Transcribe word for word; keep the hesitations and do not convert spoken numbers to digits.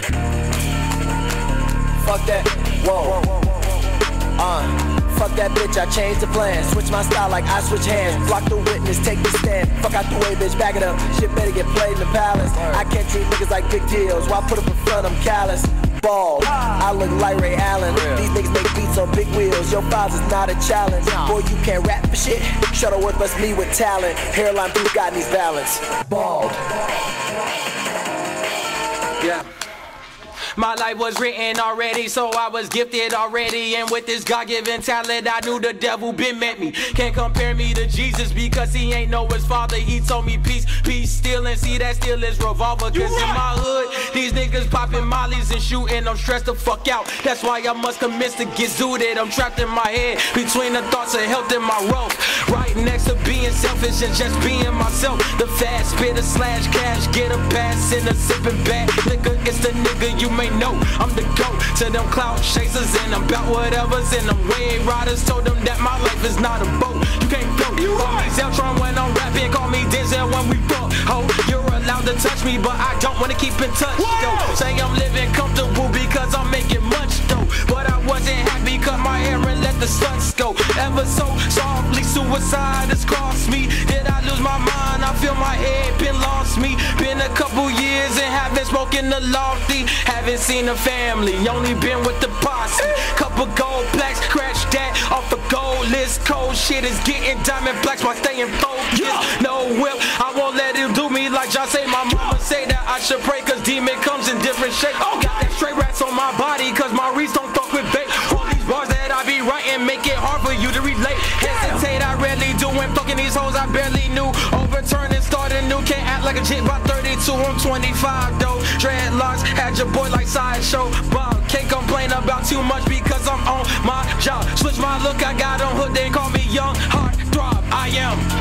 Fuck that, whoa. Uh. Fuck that bitch, I changed the plan. Switch my style like I switch hands. Block the witness, take the stand. Fuck out the way, bitch, back it up. Shit better get played in the palace. I can't treat niggas like big deals. Why put up in front, I'm callous. Bald, I look like Ray Allen. These niggas make beats on big wheels. Your files is not a challenge. Boy, you can't rap for shit. Shuttleworth must me with talent. Hairline blue got these balance. Bald. Yeah. My life was written already, so I was gifted already. And with this God-given talent, I knew the devil been met me. Can't compare me to Jesus because he ain't know his father. He told me peace, peace, still, and see that still is revolver. Cause in my hood, these niggas popping mollies and shooting. I'm stressed the fuck out. That's why I must commence to get zooted. I'm trapped in my head between the thoughts of health and my wealth. Right next to being selfish and just being myself. The fast spitter slash cash, get a pass in a sipping bag. Nigga, it's the nigga you may know. I'm the GOAT to them cloud chasers and I'm about whatever's in them. Wave riders told them that my life is not a boat. You can't go. You call me Zeltron when I'm rapping, call me Denzel when we fuck. Ho, you're allowed to touch me, but I don't wanna keep in touch. Yo, say I'm living comfortable because I'm making much dough, but I wasn't happy cause my hair and let the suns go. Ever so softly, suicide has cost me. Did I lose my mind? I feel my head been lost me. Been a couple years and haven't spoken the lofty. Haven't seen a family, only been with the posse. Couple gold plaques, scratch that off the gold list. Cold shit is getting diamond plaques while staying focused. No whip, I won't let him do me like John say. My mama say that I should pray cause demon comes in different shapes. Got that straight rats on my body cause my reeds don't fuck with bait. All these bars that I be writing make it hard for you to relate. Hesitate, I rarely do when fucking these hoes I barely knew. Overturn and start anew, can't act like a chick by thirty-two, I'm twenty-five though. Dreadlocks, had your boy like Sideshow Bob. Can't complain about too much because I'm on my job. Switch my look, I got on hood, they call me young heart throb. I am